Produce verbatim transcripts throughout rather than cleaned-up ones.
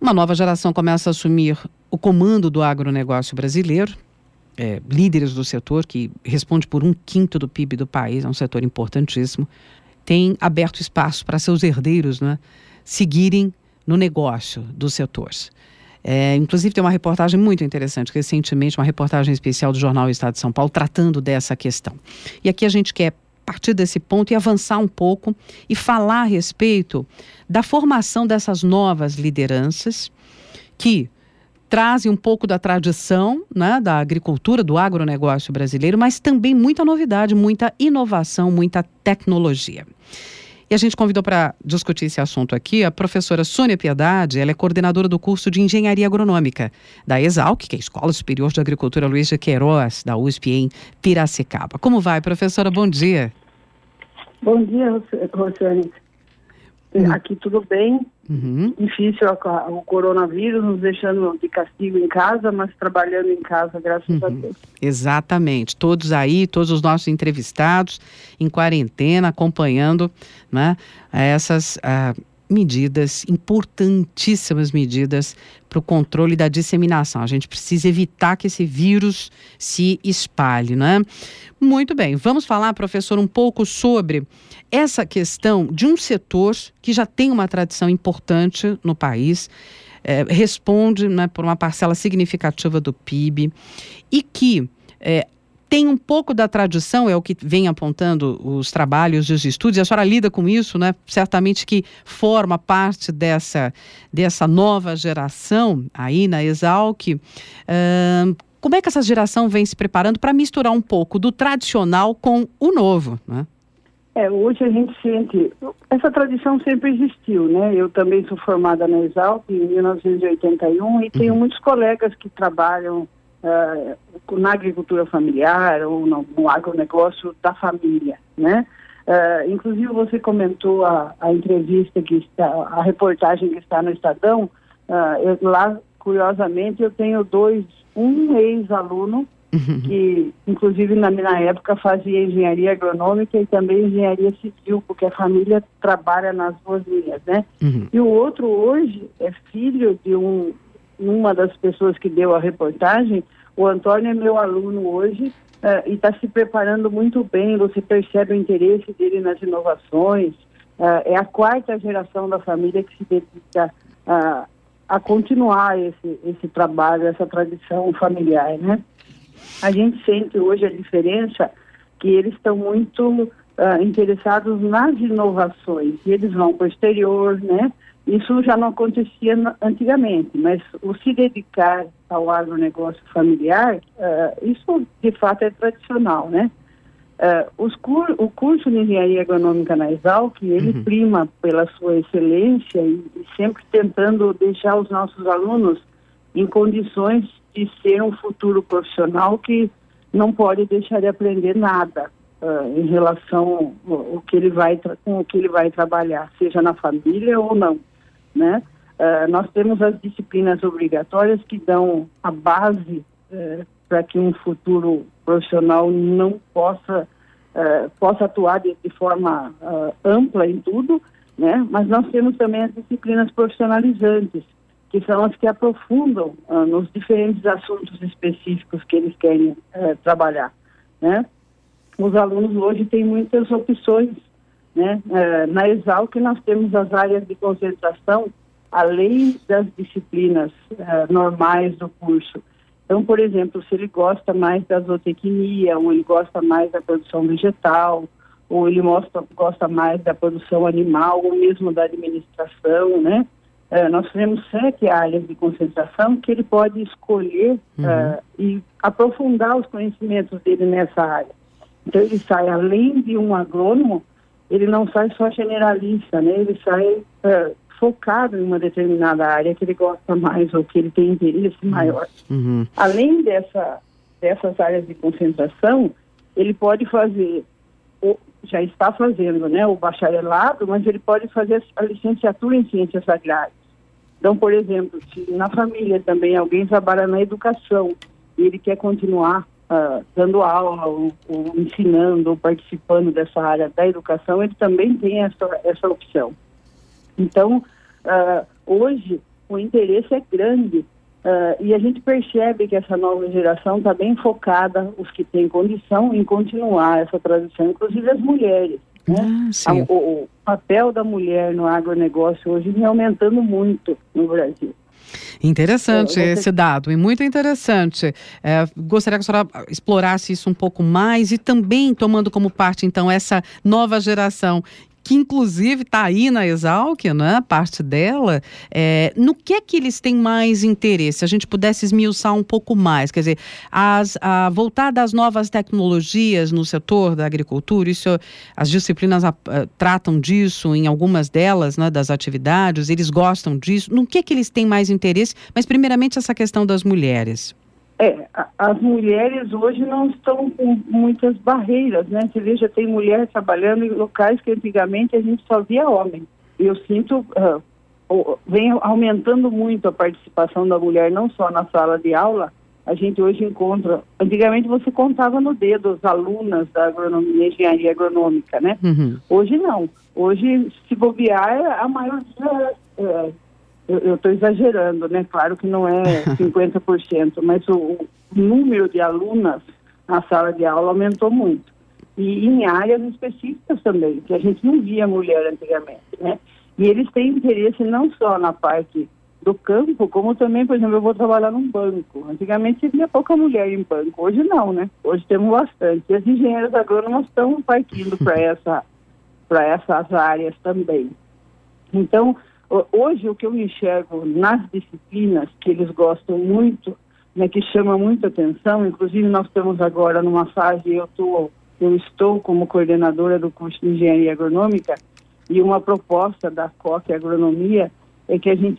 Uma nova geração começa a assumir o comando do agronegócio brasileiro, é, líderes do setor, que responde por um quinto do P I B do país, é um setor importantíssimo, tem aberto espaço para seus herdeiros, né, seguirem no negócio dos setores. É, inclusive tem uma reportagem muito interessante, recentemente, uma reportagem especial do jornal Estado de São Paulo, tratando dessa questão. E aqui a gente quer partir desse ponto e avançar um pouco e falar a respeito da formação dessas novas lideranças que trazem um pouco da tradição, né, da agricultura, do agronegócio brasileiro, mas também muita novidade, muita inovação, muita tecnologia. E a gente convidou para discutir esse assunto aqui a professora Sônia Piedade. Ela é coordenadora do curso de Engenharia Agronômica da ESALC, que é a Escola Superior de Agricultura Luiz de Queiroz, da U S P em Piracicaba. Como vai, professora? Bom dia. Bom dia, Rosiane. Uhum. Aqui tudo bem. Uhum. Difícil o coronavírus nos deixando de castigo em casa, mas trabalhando em casa, graças uhum. a Deus. Exatamente. Todos aí, todos os nossos entrevistados em quarentena, acompanhando, né, essas uh, medidas, importantíssimas medidas para o controle da disseminação. A gente precisa evitar que esse vírus se espalhe, né? Muito bem. Vamos falar, professor, um pouco sobre essa questão de um setor que já tem uma tradição importante no país, eh, responde, né, por uma parcela significativa do P I B e que eh, tem um pouco da tradição, é o que vem apontando os trabalhos e os estudos, e a senhora lida com isso, né? Certamente que forma parte dessa, dessa nova geração aí na ESALC. Uh, como é que essa geração vem se preparando para misturar um pouco do tradicional com o novo, né? É, hoje a gente sente, essa tradição sempre existiu, né? Eu também sou formada na ESALC em mil novecentos e oitenta e um e tenho uhum. muitos colegas que trabalham uh, na agricultura familiar ou no, no agronegócio da família, né? Uh, inclusive você comentou a, a entrevista que está, a reportagem que está no Estadão, uh, eu, lá, curiosamente, eu tenho dois, um ex-aluno que, inclusive, na minha época, fazia engenharia agronômica e também engenharia civil, porque a família trabalha nas duas linhas, né? Uhum. E o outro, hoje, é filho de um, uma das pessoas que deu a reportagem. O Antônio é meu aluno hoje uh, e está se preparando muito bem. Você percebe o interesse dele nas inovações. Uh, é a quarta geração da família que se dedica uh, a continuar esse, esse trabalho, essa tradição familiar, né? A gente sente hoje a diferença que eles estão muito uh, interessados nas inovações e eles vão para o exterior, né? Isso já não acontecia na, antigamente, mas o se dedicar ao agronegócio familiar, uh, isso de fato é tradicional, né? Uh, os cur o curso de Engenharia Agronômica na ESALC, ele uhum. prima pela sua excelência e, e sempre tentando deixar os nossos alunos em condições de ser um futuro profissional que não pode deixar de aprender nada uh, em relação ao, ao que ele vai com o que ele vai trabalhar, seja na família ou não, né? Uh, nós temos as disciplinas obrigatórias que dão a base uh, para que um futuro profissional não possa uh, possa atuar de, de forma uh, ampla em tudo, né? Mas nós temos também as disciplinas profissionalizantes, que são as que aprofundam uh, nos diferentes assuntos específicos que eles querem uh, trabalhar, né? Os alunos hoje têm muitas opções, né? Uh, na ESALC nós temos as áreas de concentração, além das disciplinas uh, normais do curso. Então, por exemplo, se ele gosta mais da zootecnia, ou ele gosta mais da produção vegetal, ou ele mostra, gosta mais da produção animal, ou mesmo da administração, né? Uh, nós temos sete áreas de concentração que ele pode escolher uhum. uh, e aprofundar os conhecimentos dele nessa área. Então ele sai, além de um agrônomo, ele não sai só generalista, né? Ele sai uh, focado em uma determinada área que ele gosta mais ou que ele tem interesse uhum. maior. Uhum. Além dessa, dessas áreas de concentração, ele pode fazer, ou já está fazendo, né, o bacharelado, mas ele pode fazer a licenciatura em ciências agrárias. Então, por exemplo, se na família também alguém trabalha na educação e ele quer continuar uh, dando aula, ou, ou ensinando, ou participando dessa área da educação, ele também tem essa, essa opção. Então, uh, hoje, o interesse é grande uh, e a gente percebe que essa nova geração está bem focada, os que têm condição, em continuar essa tradição, inclusive as mulheres. Né? Ah, o, o papel da mulher no agronegócio hoje vem aumentando muito no Brasil. Interessante é, você... esse dado, e muito interessante. É, gostaria que a senhora explorasse isso um pouco mais e também tomando como parte, então, essa nova geração que inclusive está aí na Exalc, né, parte dela, é, no que é que eles têm mais interesse? Se a gente pudesse esmiuçar um pouco mais, quer dizer, as, a, voltar das novas tecnologias no setor da agricultura, isso, as disciplinas a, a, tratam disso em algumas delas, né, das atividades, eles gostam disso, no que é que eles têm mais interesse? Mas primeiramente essa questão das mulheres. É, as mulheres hoje não estão com muitas barreiras, né? Você veja, tem mulher trabalhando em locais que antigamente a gente só via homem. Eu sinto, uh, vem aumentando muito a participação da mulher, não só na sala de aula, a gente hoje encontra, antigamente você contava no dedo as alunas da agronomia, engenharia agronômica, né? Uhum. Hoje não, hoje se bobear, a maioria... É, eu estou exagerando, né? Claro que não é cinquenta por cento, mas o, o número de alunas na sala de aula aumentou muito. E em áreas específicas também, que a gente não via mulher antigamente, né? E eles têm interesse não só na parte do campo, como também, por exemplo, eu vou trabalhar num banco. Antigamente tinha pouca mulher em banco, hoje não, né? Hoje temos bastante. E as engenheiras agrônomas estão partindo para essa, para essas áreas também. Então, hoje, o que eu enxergo nas disciplinas que eles gostam muito, né, que chama muita atenção, inclusive nós estamos agora numa fase, eu, tô, eu estou como coordenadora do curso de Engenharia Agronômica, e uma proposta da C O C Agronomia é que a gente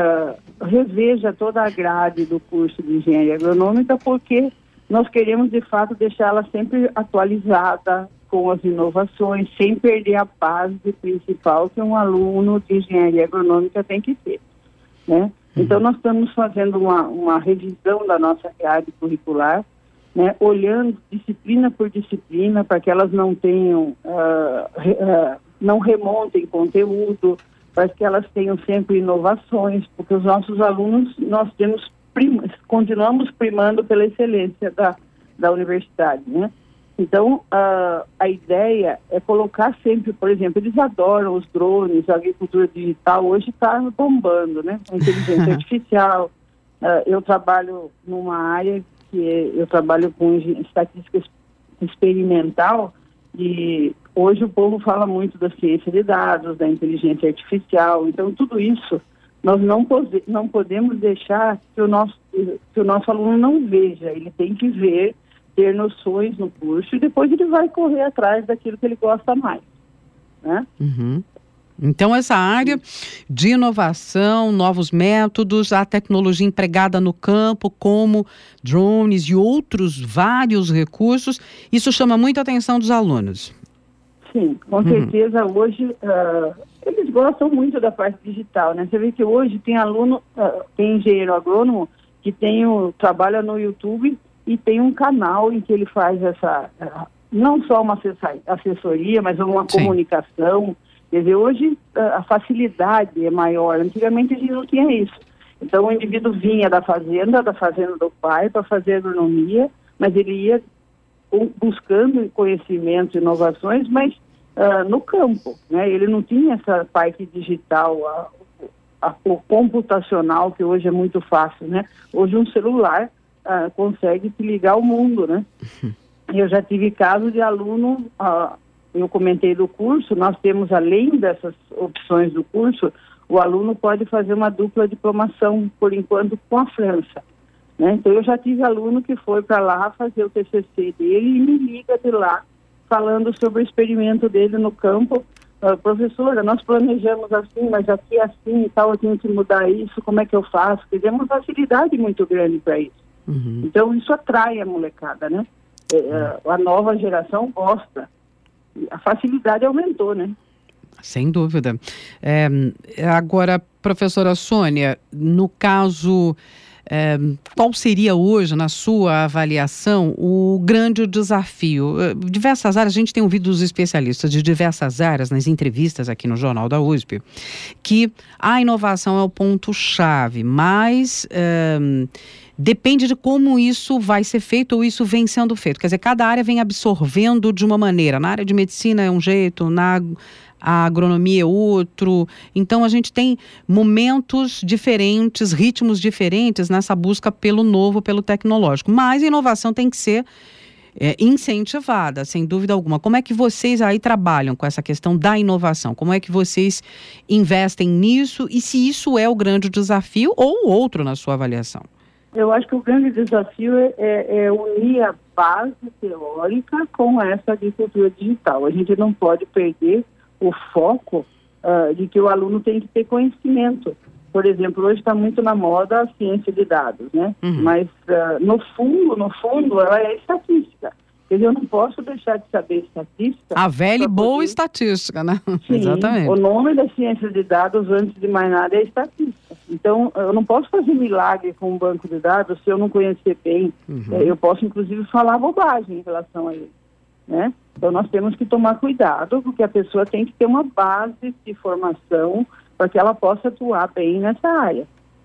uh, reveja toda a grade do curso de Engenharia Agronômica, porque nós queremos, de fato, deixá-la sempre atualizada, com as inovações, sem perder a base principal que um aluno de engenharia agronômica tem que ter, né? Uhum. Então, nós estamos fazendo uma, uma revisão da nossa grade curricular, né? Olhando disciplina por disciplina, para que elas não tenham, uh, re, uh, não remontem conteúdo, para que elas tenham sempre inovações, porque os nossos alunos, nós temos prim, continuamos primando pela excelência da, da universidade, né? Então, uh, a ideia é colocar sempre, por exemplo, eles adoram os drones, a agricultura digital, hoje está bombando, né? A inteligência artificial. Uh, eu trabalho numa área que é, eu trabalho com estatística experimental e hoje o povo fala muito da ciência de dados, da inteligência artificial. Então, tudo isso nós não, pode, não podemos deixar que o, nosso, que o nosso aluno não veja, ele tem que ver, ter noções no curso e depois ele vai correr atrás daquilo que ele gosta mais, né? Uhum. Então essa área de inovação, novos métodos, a tecnologia empregada no campo como drones e outros vários recursos, isso chama muita atenção dos alunos. Sim, com uhum. certeza hoje uh, eles gostam muito da parte digital, né? Você vê que hoje tem aluno, uh, tem engenheiro agrônomo que tem o, trabalha no YouTube e tem um canal em que ele faz essa, não só uma assessoria, mas uma Sim. comunicação. Quer dizer, hoje a facilidade é maior. Antigamente a gente não tinha isso. Então o indivíduo vinha da fazenda, da fazenda do pai, para fazer agronomia, mas ele ia buscando conhecimentos, inovações, mas uh, no campo, né? Ele não tinha essa parte digital, a, a, o computacional, que hoje é muito fácil, né? Hoje um celular Uh, consegue se ligar ao mundo, né? Eu já tive casos de aluno, uh, eu comentei do curso, nós temos, além dessas opções do curso, o aluno pode fazer uma dupla diplomação, por enquanto, com a França, né? Então, eu já tive aluno que foi para lá fazer o T C C dele e me liga de lá, falando sobre o experimento dele no campo. Uh, professora, nós planejamos assim, mas aqui é assim e tal, eu tenho que mudar isso, como é que eu faço? Quer dizer, é uma facilidade muito grande para isso. Uhum. Então isso atrai a molecada, né? É, a nova geração gosta. A facilidade aumentou, né? Sem dúvida. É, agora, professora Sônia, no caso É, qual seria hoje, na sua avaliação, o grande desafio? Diversas áreas, a gente tem ouvido os especialistas de diversas áreas nas entrevistas aqui no Jornal da U S P, que a inovação é o ponto-chave, mas é, depende de como isso vai ser feito ou isso vem sendo feito. Quer dizer, cada área vem absorvendo de uma maneira. Na área de medicina é um jeito, na a agronomia é outro. Então, a gente tem momentos diferentes, ritmos diferentes nessa busca pelo novo, pelo tecnológico. Mas a inovação tem que ser é, incentivada, sem dúvida alguma. Como é que vocês aí trabalham com essa questão da inovação? Como é que vocês investem nisso? E se isso é o grande desafio ou outro na sua avaliação? Eu acho que o grande desafio é, é, é unir a base teórica com essa agricultura digital. A gente não pode perder o foco uh, de que o aluno tem que ter conhecimento. Por exemplo, hoje está muito na moda a ciência de dados, né? Uhum. Mas, uh, no fundo, no fundo, ela é estatística. Quer dizer, eu não posso deixar de saber estatística. A velha e boa poder... estatística, né? Sim, exatamente. O nome da ciência de dados, antes de mais nada, é estatística. Então, eu não posso fazer milagre com um banco de dados se eu não conhecer bem. Uhum. Eu posso, inclusive, falar bobagem em relação a ele, né? Então, nós temos que tomar cuidado, porque a pessoa tem que ter uma base de formação para que ela possa atuar bem nessa área.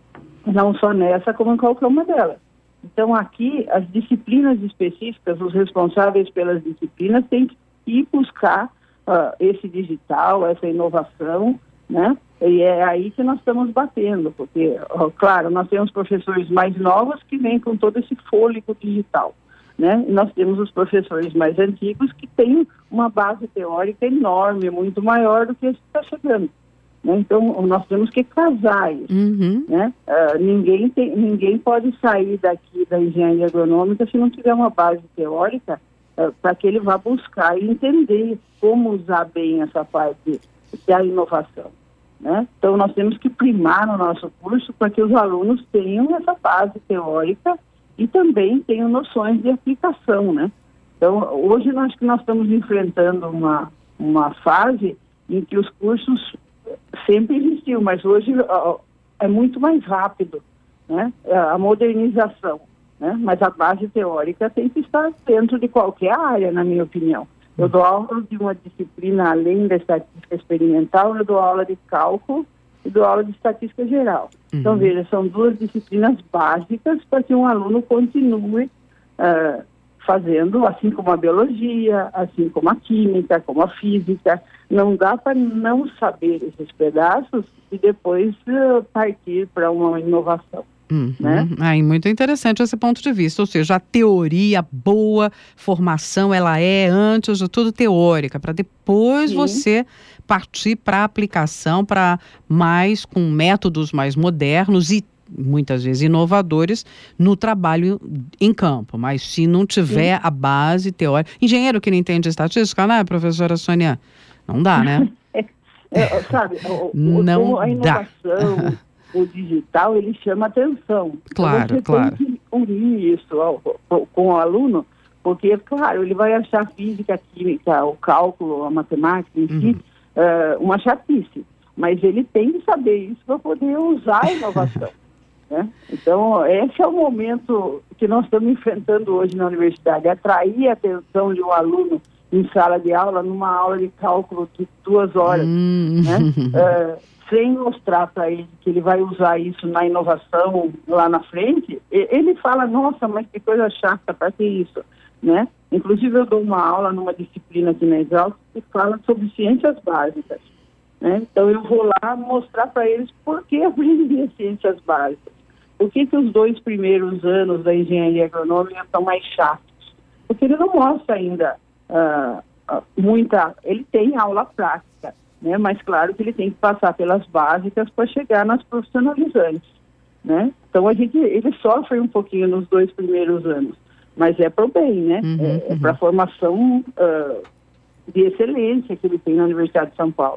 Não só nessa, como em qualquer uma delas. Então, aqui, as disciplinas específicas, os responsáveis pelas disciplinas têm que ir buscar uh, esse digital, essa inovação, né? E é aí que nós estamos batendo, porque, uh, claro, nós temos professores mais novos que vêm com todo esse fôlego digital, né? E nós temos os professores mais antigos que têm uma base teórica enorme, muito maior do que esse que está chegando, né? Então, nós temos que casar isso, uhum. né? Uh, ninguém, tem, ninguém pode sair daqui da engenharia agronômica se não tiver uma base teórica uh, para que ele vá buscar e entender como usar bem essa parte da inovação, né? Então, nós temos que primar no nosso curso para que os alunos tenham essa base teórica e também tenham noções de aplicação, né? Então, hoje nós que nós estamos enfrentando uma, uma fase em que os cursos sempre existiu, mas hoje ó, é muito mais rápido, né? A modernização, né? Mas a base teórica tem que estar dentro de qualquer área, na minha opinião. Eu dou aula de uma disciplina além da estatística experimental, eu dou aula de cálculo e dou aula de estatística geral. Uhum. Então, veja, são duas disciplinas básicas para que um aluno continue uh, fazendo, assim como a biologia, assim como a química, como a física. Não dá para não saber esses pedaços e depois uh, partir para uma inovação. Uhum. Né? Aí, muito interessante esse ponto de vista, ou seja, a teoria, boa formação, ela é, antes de tudo, teórica, para depois Sim. você partir para a aplicação, para mais, com métodos mais modernos e muitas vezes inovadores no trabalho em campo, mas se não tiver Sim. a base teórica, engenheiro que não entende estatística, né, professora Sônia? Não dá, né? é, é, sabe, o, não o, a inovação, o digital, ele chama atenção. Claro, então, você claro. tem que unir isso ao, ao, com o aluno, porque, claro, ele vai achar física, química, o cálculo, a matemática em si, uhum. uh, uma chatice, mas ele tem que saber isso para poder usar a inovação. Né? Então, esse é o momento que nós estamos enfrentando hoje na universidade, atrair a atenção de um aluno em sala de aula, numa aula de cálculo de duas horas, hum. né? uh, sem mostrar para ele que ele vai usar isso na inovação lá na frente, ele fala, nossa, mas que coisa chata, para que isso? Né? Inclusive, eu dou uma aula numa disciplina aqui na Exalc que fala sobre ciências básicas. Né? Então, eu vou lá mostrar para eles por que aprender ciências básicas. Por que, que os dois primeiros anos da engenharia agronômica são mais chatos? Porque ele não mostra ainda uh, uh, muita... Ele tem aula prática, né? Mas claro que ele tem que passar pelas básicas para chegar nas profissionalizantes. Né? Então, a gente, ele sofre um pouquinho nos dois primeiros anos, mas é para o bem, né? Uhum, é é uhum. para a formação uh, de excelência que ele tem na Universidade de São Paulo.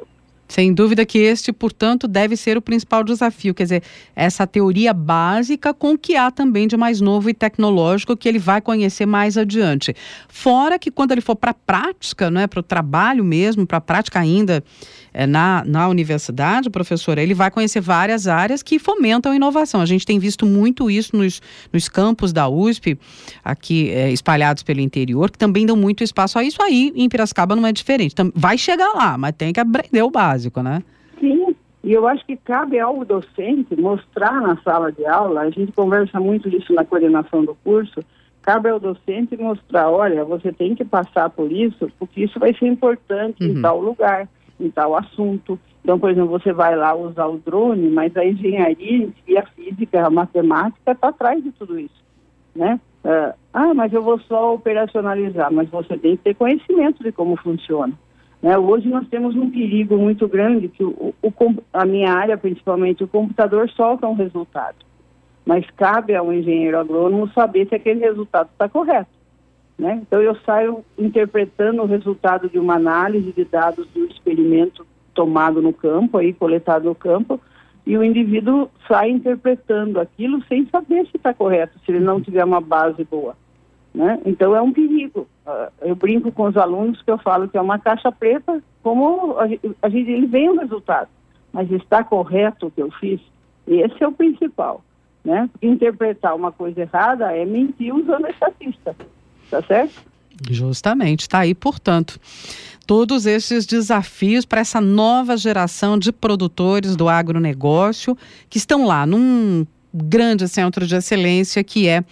Sem dúvida que este, portanto, deve ser o principal desafio, quer dizer, essa teoria básica com o que há também de mais novo e tecnológico que ele vai conhecer mais adiante. Fora que quando ele for para a prática, né, para o trabalho mesmo, para a prática ainda é, na, na universidade, professora, ele vai conhecer várias áreas que fomentam a inovação. A gente tem visto muito isso nos, nos campos da U S P, aqui é, espalhados pelo interior, que também dão muito espaço a isso. Aí em Piracicaba não é diferente. Vai chegar lá, mas tem que aprender o básico. Né? Sim, e eu acho que cabe ao docente mostrar na sala de aula, a gente conversa muito isso na coordenação do curso, cabe ao docente mostrar, olha, você tem que passar por isso, porque isso vai ser importante uhum. em tal lugar, em tal assunto. Então, por exemplo, você vai lá usar o drone, mas a engenharia e a física, a matemática está atrás de tudo isso, né? Uh, ah, mas eu vou só operacionalizar, mas você tem que ter conhecimento de como funciona. Né, hoje nós temos um perigo muito grande que o, o, a minha área, principalmente, o computador solta um resultado. Mas cabe ao engenheiro agrônomo saber se aquele resultado está correto. Né? Então eu saio interpretando o resultado de uma análise de dados do experimento tomado no campo, aí coletado no campo, e o indivíduo sai interpretando aquilo sem saber se está correto, se ele não tiver uma base boa. Né? Então é um perigo. Uh, eu brinco com os alunos que eu falo que é uma caixa preta, como a gente, a gente ele vem o resultado, mas está correto o que eu fiz? Esse é o principal, né? Interpretar uma coisa errada é mentir usando a estatística, tá certo? Justamente, está aí, portanto, todos esses desafios para essa nova geração de produtores do agronegócio que estão lá num grande centro de excelência que é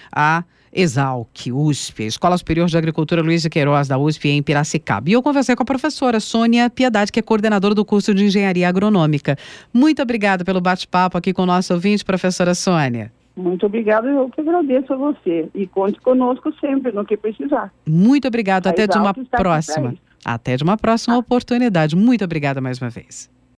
a Exalc, U S P, Escola Superior de Agricultura Luiz de Queiroz, da U S P, em Piracicaba. E eu conversei com a professora Sônia Piedade, que é coordenadora do curso de Engenharia Agronômica. Muito obrigada pelo bate-papo aqui com o nosso ouvinte, professora Sônia. Muito obrigada, eu que agradeço a você. E conte conosco sempre no que precisar. Muito obrigada, até de uma próxima. Até de uma próxima oportunidade. Muito obrigada mais uma vez.